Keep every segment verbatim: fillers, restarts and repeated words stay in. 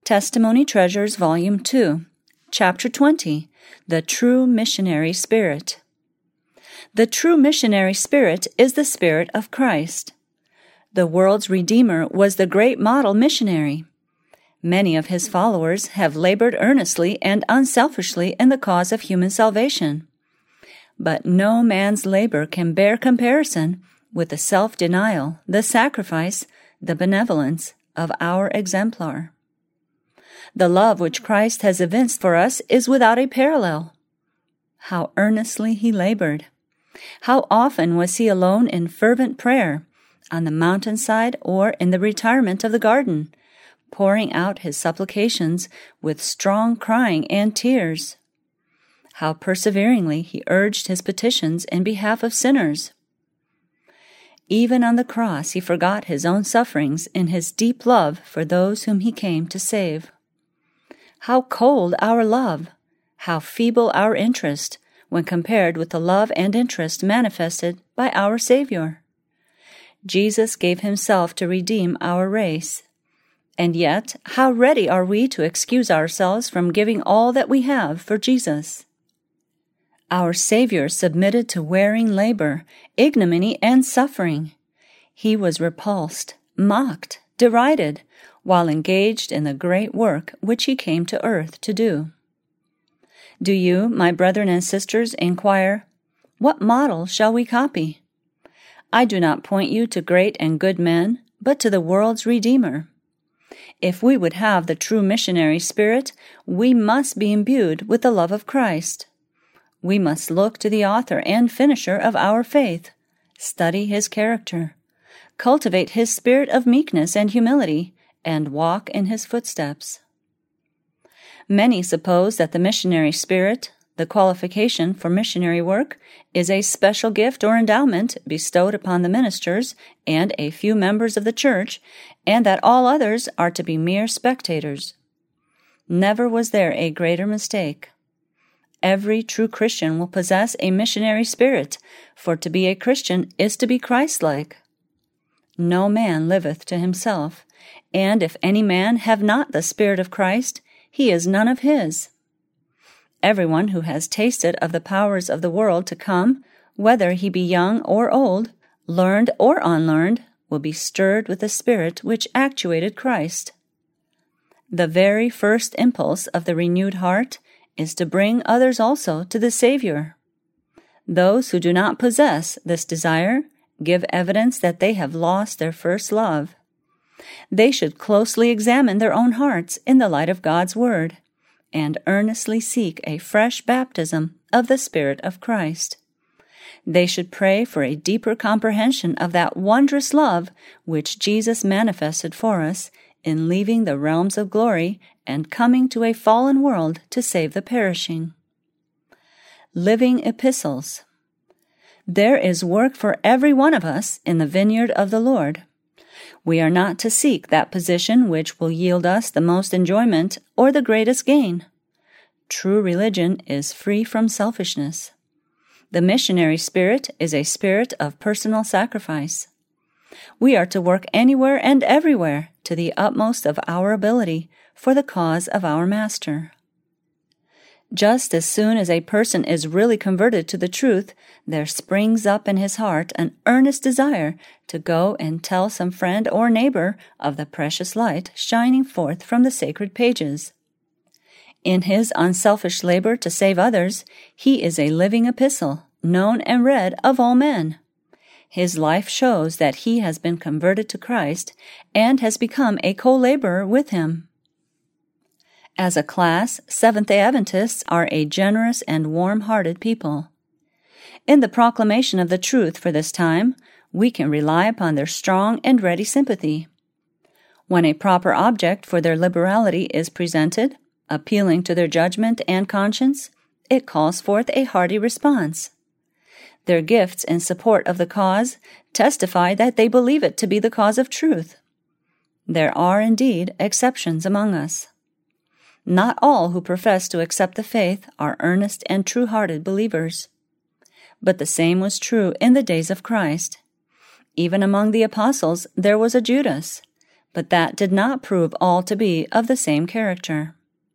Testimony Treasures, Volume two, Chapter twenty, The True Missionary Spirit. The true missionary spirit is the Spirit of Christ. The world's Redeemer was the great model missionary. Many of his followers have labored earnestly and unselfishly in the cause of human salvation. But no man's labor can bear comparison with the self-denial, the sacrifice, the benevolence of our exemplar. The love which Christ has evinced for us is without a parallel. How earnestly he labored! How often was he alone in fervent prayer, on the mountainside or in the retirement of the garden, pouring out his supplications with strong crying and tears! How perseveringly he urged his petitions in behalf of sinners! Even on the cross he forgot his own sufferings in his deep love for those whom he came to save. How cold our love, how feeble our interest, when compared with the love and interest manifested by our Savior. Jesus gave himself to redeem our race. And yet, how ready are we to excuse ourselves from giving all that we have for Jesus? Our Savior submitted to wearing labor, ignominy, and suffering. He was repulsed, mocked, derided, while engaged in the great work which he came to earth to do. Do you, my brethren and sisters, inquire, what model shall we copy? I do not point you to great and good men, but to the world's Redeemer. If we would have the true missionary spirit, we must be imbued with the love of Christ. We must look to the author and finisher of our faith, study his character, cultivate his spirit of meekness and humility, and walk in his footsteps. Many suppose that the missionary spirit, the qualification for missionary work, is a special gift or endowment bestowed upon the ministers and a few members of the church, and that all others are to be mere spectators. Never was there a greater mistake. Every true Christian will possess a missionary spirit, for to be a Christian is to be Christ-like. No man liveth to himself, and if any man have not the Spirit of Christ, he is none of his. Everyone who has tasted of the powers of the world to come, whether he be young or old, learned or unlearned, will be stirred with the spirit which actuated Christ. The very first impulse of the renewed heart is to bring others also to the Savior. Those who do not possess this desire give evidence that they have lost their first love. They should closely examine their own hearts in the light of God's Word, and earnestly seek a fresh baptism of the Spirit of Christ. They should pray for a deeper comprehension of that wondrous love which Jesus manifested for us in leaving the realms of glory and coming to a fallen world to save the perishing. Living epistles. There is work for every one of us in the vineyard of the Lord. We are not to seek that position which will yield us the most enjoyment or the greatest gain. True religion is free from selfishness. The missionary spirit is a spirit of personal sacrifice. We are to work anywhere and everywhere to the utmost of our ability for the cause of our Master. Just as soon as a person is really converted to the truth, there springs up in his heart an earnest desire to go and tell some friend or neighbor of the precious light shining forth from the sacred pages. In his unselfish labor to save others, he is a living epistle, known and read of all men. His life shows that he has been converted to Christ and has become a co-laborer with him. As a class, Seventh-day Adventists are a generous and warm-hearted people. In the proclamation of the truth for this time, we can rely upon their strong and ready sympathy. When a proper object for their liberality is presented, appealing to their judgment and conscience, it calls forth a hearty response. Their gifts in support of the cause testify that they believe it to be the cause of truth. There are indeed exceptions among us. Not all who profess to accept the faith are earnest and true-hearted believers. But the same was true in the days of Christ. Even among the apostles there was a Judas, but that did not prove all to be of the same character.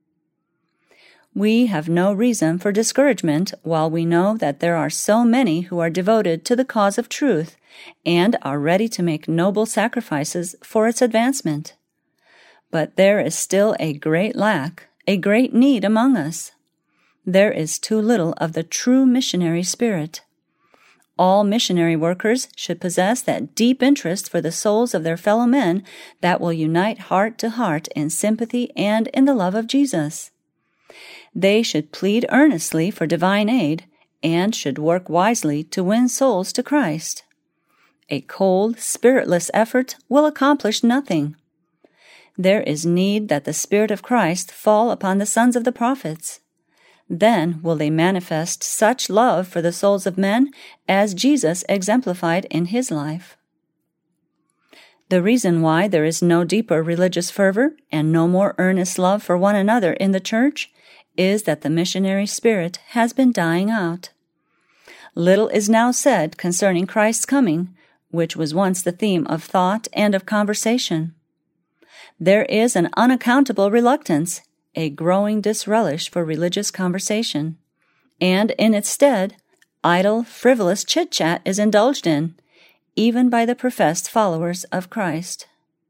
We have no reason for discouragement while we know that there are so many who are devoted to the cause of truth and are ready to make noble sacrifices for its advancement. But there is still a great lack, a great need among us. There is too little of the true missionary spirit. All missionary workers should possess that deep interest for the souls of their fellow men that will unite heart to heart in sympathy and in the love of Jesus. They should plead earnestly for divine aid and should work wisely to win souls to Christ. A cold, spiritless effort will accomplish nothing. There is need that the Spirit of Christ fall upon the sons of the prophets. Then will they manifest such love for the souls of men as Jesus exemplified in his life. The reason why there is no deeper religious fervor and no more earnest love for one another in the church is that the missionary spirit has been dying out. Little is now said concerning Christ's coming, which was once the theme of thought and of conversation. There is an unaccountable reluctance, a growing disrelish for religious conversation, and in its stead, idle, frivolous chit-chat is indulged in, even by the professed followers of Christ.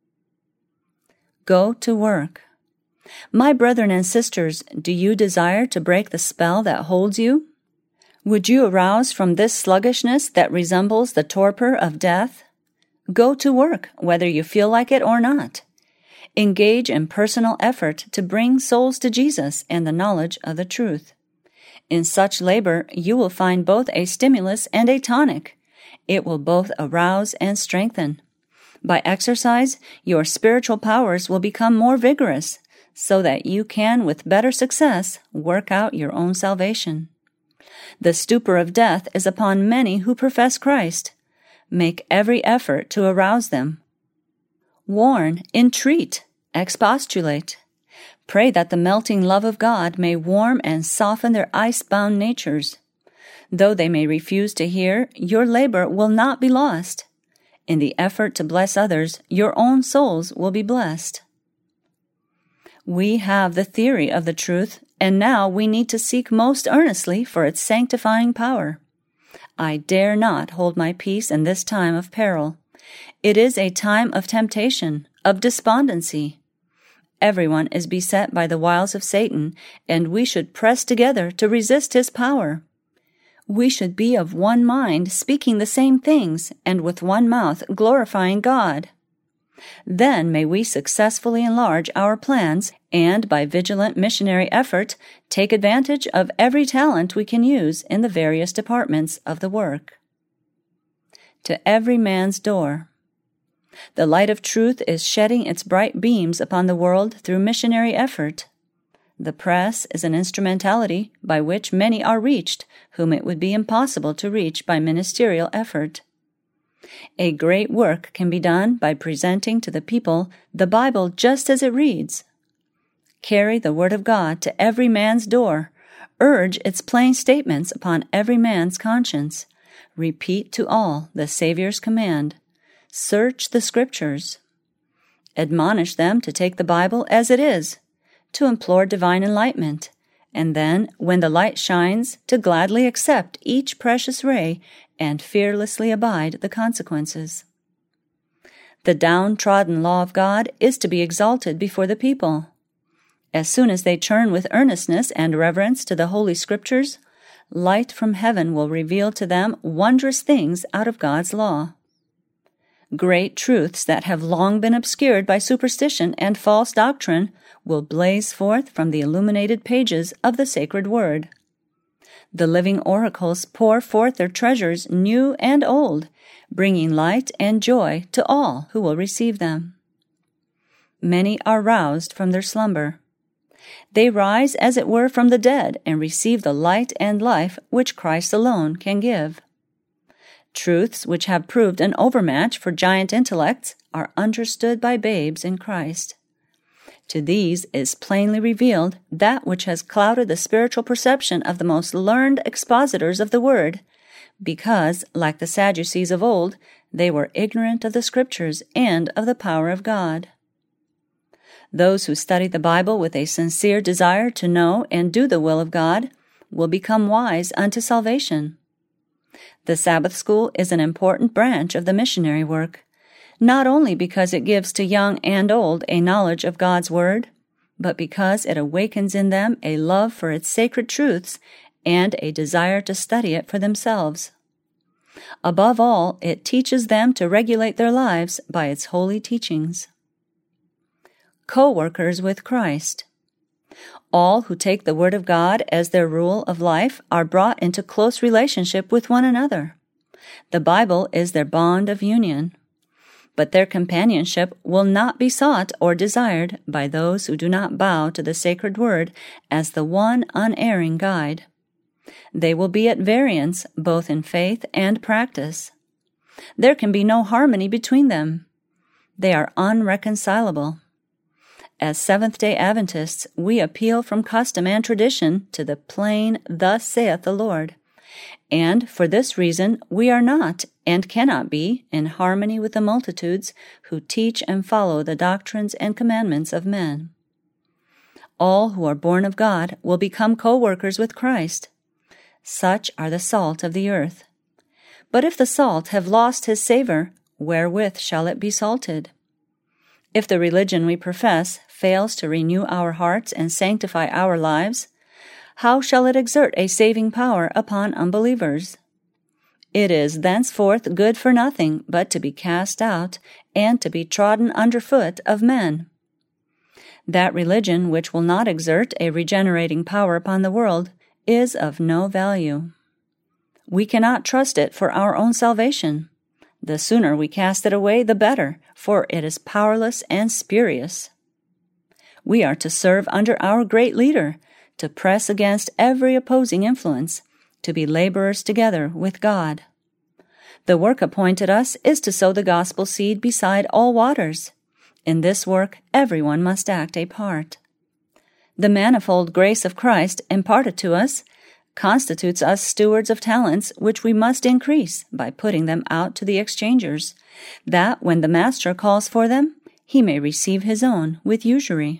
Go to work. My brethren and sisters, do you desire to break the spell that holds you? Would you arouse from this sluggishness that resembles the torpor of death? Go to work, whether you feel like it or not. Engage in personal effort to bring souls to Jesus and the knowledge of the truth. In such labor, you will find both a stimulus and a tonic. It will both arouse and strengthen. By exercise, your spiritual powers will become more vigorous, so that you can, with better success, work out your own salvation. The stupor of death is upon many who profess Christ. Make every effort to arouse them. Warn, entreat, expostulate. Pray that the melting love of God may warm and soften their ice-bound natures. Though they may refuse to hear, your labor will not be lost. In the effort to bless others, your own souls will be blessed. We have the theory of the truth, and now we need to seek most earnestly for its sanctifying power. I dare not hold my peace in this time of peril. It is a time of temptation, of despondency. Everyone is beset by the wiles of Satan, and we should press together to resist his power. We should be of one mind, speaking the same things, and with one mouth glorifying God. Then may we successfully enlarge our plans and, by vigilant missionary effort, take advantage of every talent we can use in the various departments of the work. To every man's door. The light of truth is shedding its bright beams upon the world through missionary effort. The press is an instrumentality by which many are reached whom it would be impossible to reach by ministerial effort. A great work can be done by presenting to the people the Bible just as it reads. Carry the Word of God to every man's door. Urge its plain statements upon every man's conscience. Repeat to all the Savior's command. Search the Scriptures. Admonish them to take the Bible as it is, to implore divine enlightenment, and then, when the light shines, to gladly accept each precious ray and fearlessly abide the consequences. The downtrodden law of God is to be exalted before the people. As soon as they turn with earnestness and reverence to the Holy Scriptures, light from heaven will reveal to them wondrous things out of God's law. Great truths that have long been obscured by superstition and false doctrine will blaze forth from the illuminated pages of the sacred Word. The living oracles pour forth their treasures new and old, bringing light and joy to all who will receive them. Many are roused from their slumber. They rise as it were from the dead and receive the light and life which Christ alone can give. Truths which have proved an overmatch for giant intellects are understood by babes in Christ. To these is plainly revealed that which has clouded the spiritual perception of the most learned expositors of the Word, because, like the Sadducees of old, they were ignorant of the Scriptures and of the power of God. Those who study the Bible with a sincere desire to know and do the will of God will become wise unto salvation. The Sabbath school is an important branch of the missionary work, not only because it gives to young and old a knowledge of God's Word, but because it awakens in them a love for its sacred truths and a desire to study it for themselves. Above all, it teaches them to regulate their lives by its holy teachings. Co-workers with Christ. All who take the Word of God as their rule of life are brought into close relationship with one another. The Bible is their bond of union. But their companionship will not be sought or desired by those who do not bow to the sacred Word as the one unerring guide. They will be at variance both in faith and practice. There can be no harmony between them. They are unreconcilable. As Seventh-day Adventists, we appeal from custom and tradition to the plain, "Thus saith the Lord." And for this reason, we are not and cannot be in harmony with the multitudes who teach and follow the doctrines and commandments of men. All who are born of God will become co-workers with Christ. Such are the salt of the earth. But if the salt have lost his savor, wherewith shall it be salted? If the religion we profess fails to renew our hearts and sanctify our lives, how shall it exert a saving power upon unbelievers? It is thenceforth good for nothing but to be cast out and to be trodden under foot of men. That religion which will not exert a regenerating power upon the world is of no value. We cannot trust it for our own salvation. The sooner we cast it away, the better, for it is powerless and spurious. We are to serve under our great leader, to press against every opposing influence, to be laborers together with God. The work appointed us is to sow the gospel seed beside all waters. In this work, everyone must act a part. The manifold grace of Christ imparted to us constitutes us stewards of talents which we must increase by putting them out to the exchangers, that when the master calls for them, he may receive his own with usury.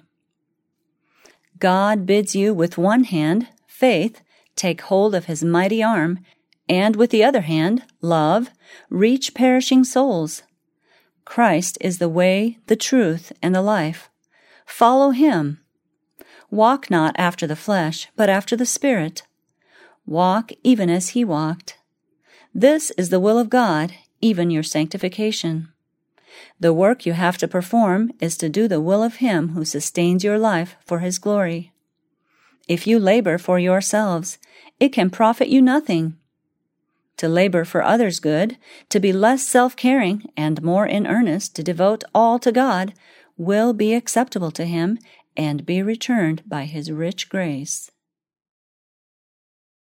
God bids you with one hand, faith, take hold of his mighty arm, and with the other hand, love, reach perishing souls. Christ is the way, the truth, and the life. Follow him. Walk not after the flesh, but after the Spirit. Walk even as he walked. This is the will of God, even your sanctification. The work you have to perform is to do the will of him who sustains your life for his glory. If you labor for yourselves, it can profit you nothing. To labor for others' good, to be less self-caring and more in earnest to devote all to God, will be acceptable to him and be returned by his rich grace.